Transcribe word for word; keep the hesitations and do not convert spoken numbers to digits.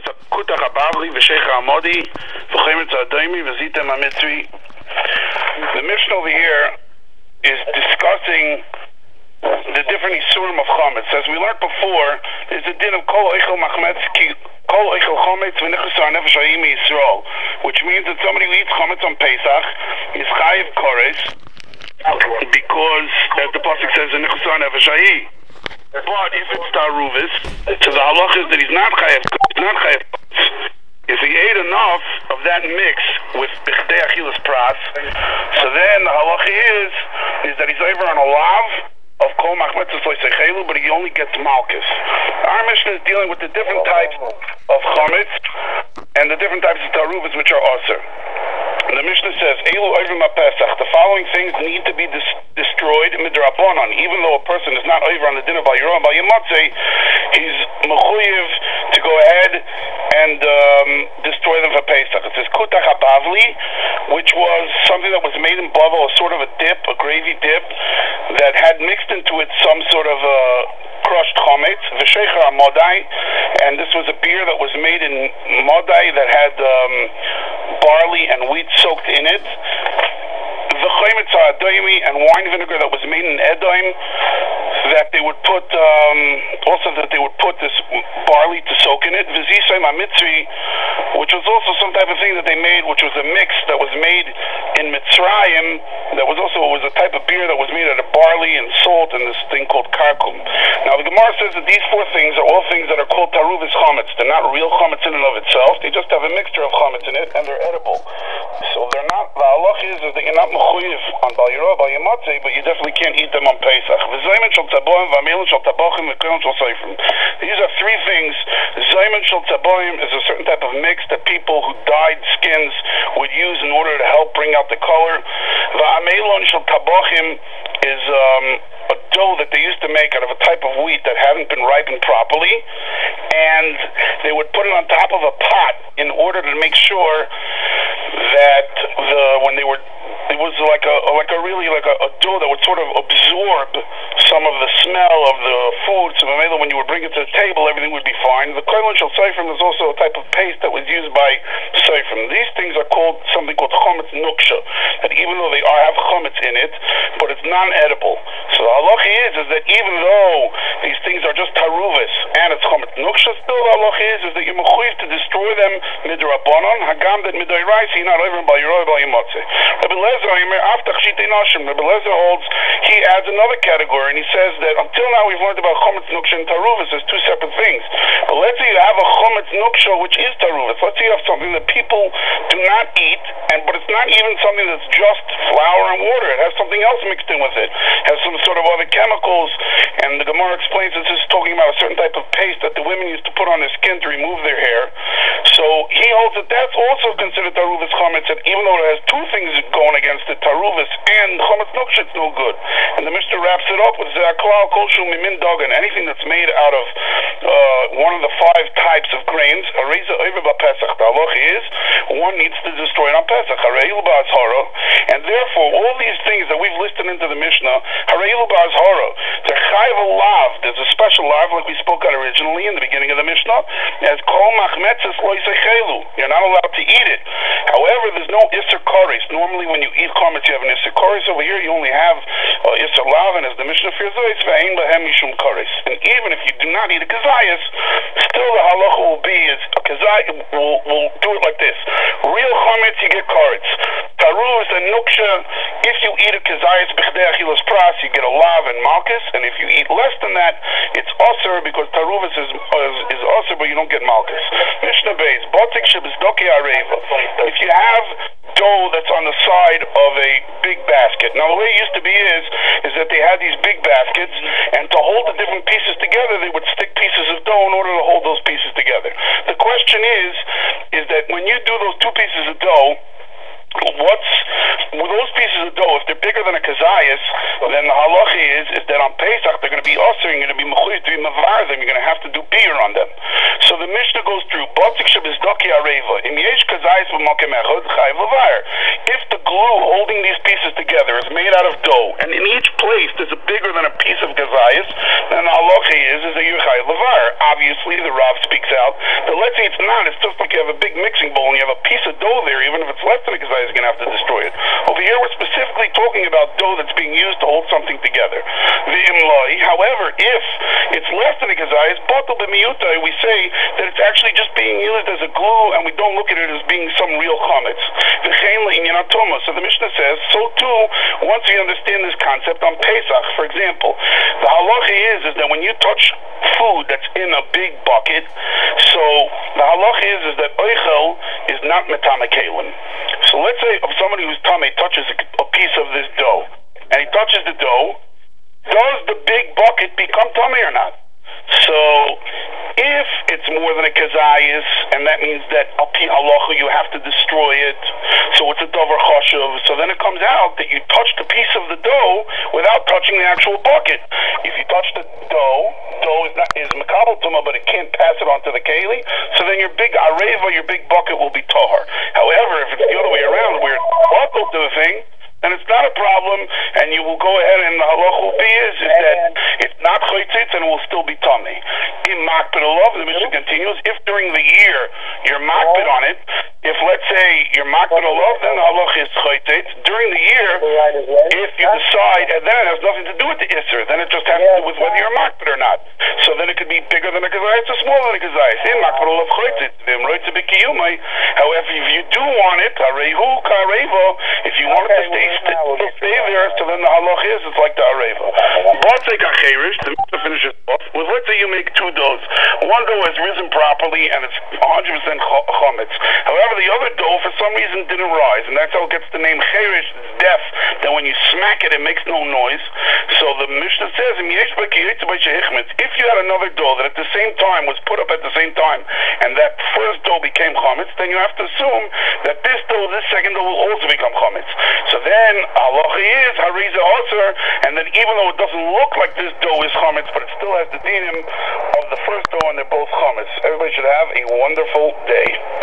is a Kutach Abavli, V'Sheich Amodi, V'Chemetz Adoimi, V'Zitem HaMitzri. The Mishnah over here is discussing the different Isurim of Chometz. As we learned before, there's a din of Kol Eichel Machmetz, Kol Eichel Chometz, V'Nechusar Nefesh Hayim Yisrael, which means that somebody who eats Chometz on Pesach is Chayiv Kores, because, as the Pasuk says, V'Nechusar Nefesh Hayim. But if it's Taruvis, so the halach is that he's not chayav, not chayav. If he ate enough of that mix with bichdei achilas pras, so then the halach is is that he's over on a lav of kol machmetzes loisechelu, but he only gets malchus. Our Mishnah is dealing with the different types of chometz and the different types of taruvis which are aser. And the Mishnah says, Eilu Oivim HaPesach, the following things need to be dis- destroyed midrabanan. Even though a person is not over on the din of Bayiro and Bayimatzeh, he's mechuyev to go ahead and um, destroy them for Pesach. It says Kutach HaBavli, which was something that was made in Bavel, a sort of a dip, a gravy dip, that had mixed into it some sort of a crushed chometz, V'Sheich Modai, and this was a beer that was made in Modai that had um, barley and wheat soaked in it. V'Chemetz Adoimi, and wine vinegar that was made in Edoim, that they would put, um, also that they would put this barley to soak in it. V'Zisayim HaMitzri, which was also some type of thing that they made, which was a mix that was made in Mitzrayim, that was also it was a type of beer that was made out of barley and salt and this thing called karkum. Now the Gemara says that these four things are all things that are called taruvis chometz. They're not real chometz in and of itself. They just have a mixture of chometz in it, and they're edible. So they're not. The halach is, is that you're not mechuyev on Bal Yirah, Bal Yimatzeh, but you definitely can't eat them on Pesach. V'zayman shel tzaboim, v'amelin shel tabochim, v'kilin shel seifrim. These are three things. Zayman shel tzaboim is a certain type of mix that people who dyed skins would use in order to help bring out the color. V'amelin shel tabochim is um, a dough that they used to make out of a type of wheat that hadn't been ripened properly, and they would put it on top of a pot in order to make sure that the when they were it was like a like a really like a, a dough that would sort of absorb some of the smell of the food. So maybe when you would bring it to the table, everything would be fine. The koilon shel seifrim is also a type of paste that was used by seifrim. These things are called something called chometz nuksha. That even though they are have chometz in it, but it's non-edible. So the halacha is is that even though these things are just taruvis and it's chometz nuksha, still the halacha is is that you're mechuyev to destroy them midrabanan hagam that midoraisa you're not over by your by your matzeh. Rabbi Lezer Rabbi Lezer holds, he adds another category, and he says that until now we've learned about chometz nuksha and taruvis as two separate things. But let's say you have a chometz nuksha which is taruvis. Let's say you have something that people do not eat, and but it's not even something that's just flour and water. It has something else mixed in with it. It has some sort of other chemicals, and the Gemara explains this is talking about a certain type of paste that the women used to put on their skin to remove their hair. So he holds that that's also considered taruvis chometz, and even though it has two things going against it, taruvis and chometz nuksha, it's no good. And the Mishnah wraps it up with zaklal kolshu mimin dagan, anything that's made out of uh, one of the five types of grains. A reza over by Pesach. The halach is one needs to destroy it on Pesach. Harayil ba'azhara, and therefore all these things that we've listed into the Mishnah, harayil ba'azhara, they're chayv lav. There's a special lav like we spoke about originally in the beginning of the Mishnah, as kol machmetzes loisechelu. You're not allowed to eat it. However, there's no iser kares. Normally, when you eat chometz, you have an iser kares. Over here, you only have uh, iser lav, and as the Mishnah fears, ve'ein lahem mishum kares. And even if you do not eat a kazayas, still the halacha will be is a kazay will will do it like this. Real chometz, you get kares. Tarus and nuksha, if you eat a kazayas b'chdei achilas pras, you get a lav and malchus, and if you eat less than that, it's osir because taruvis is is, is osir, but you don't get malchus. Mishnah Beis, botik shebizdoki areva. If you have dough that's on the side of a big basket. Now the way it used to be is is that they had these big baskets, and to hold the different pieces together, they would stick pieces of dough in order to hold those pieces together. The question is, is that when you do those two pieces of dough, what's with those pieces of dough, if they're bigger than a kazayas, then the halacha is is that on Pesach they're going to be also you're going to be mechuyev to be mavar them. You're going to have to do beer on them. So the Mishnah goes through Batzik shebizdoki areva. Im yesh kazayas v'makom echad chayav lavar. If the glue holding these pieces together is made out of dough, and in each place there's a bigger than a piece of kazayas, then the halacha is is that you're chayav lavar. Obviously, the Rav speaks out. The let's say it's not, it's just like you have a big mixing bowl and you have a piece of dough there, even if it's less than a kazai, you're going to have to destroy it. Over here, we're specifically talking about dough that's being used to hold something together. V'imloi, however, if it's less than a kazai, it's batal b'miyutai, we say that it's actually just being used as a glue and we don't look at it as being some real chametz. V'chein le'inyan atoma. So the Mishnah says, so too, once you understand this concept on Pesach, for example, the halacha is, is that when you touch food that's in a big bucket, so the halacha is, is that oichel is not metame kelim. So let's say if somebody who's tame touches a, a piece of this dough, and he touches the dough, does the big bucket become tame or not? So, if it's more than a kazayis, and that means that al pi halacha you have to destroy it, so it's a davar chashuv, so then it comes out that you touched a piece of the dough without touching the actual bucket. If you touch the dough, dough is not is makabel tuma, but it can't pass it on to the keli, so then your big areva, your big bucket will be tahar. However, if it's the other way around, where it's buckled to the thing, then it's not a problem, and you will go ahead and the halach will be is, is that it's not chaytzitz and it will still be tummy. In makbid olav, the Mishnah continues, if during the year you're makbid on it, if let's say you're makbid olav, then the halach is chaytzitz. During the year, if you decide, and then it has nothing to do with the isser, then it just has to do with whether you're makbid or not. So then it could be bigger than a kazayis or smaller than a kazayis. In makbid olav chaytzitz, v'im roitze b'kiyumai. However, if you do want it, harehu karevo, if you want it to stay stay there, so then the halach is, it's like the areva. Let's take a cherish, the Mishnah finishes off with, let's say you make two doughs. One dough has risen properly and it's one hundred percent chametz. However, the other dough for some reason didn't rise, and that's how it gets the name cherish. It's deaf, that when you smack it, it makes no noise. So the Mishnah says, if you had another dough that at the same time was put up at the same time, and that first dough became chametz, then you have to assume that this dough, this second dough will also become chametz. So then Then halacha is hariza aser, and then even though it doesn't look like this dough is chametz, but it still has the dinim of the first dough, and they're both chametz. Everybody should have a wonderful day.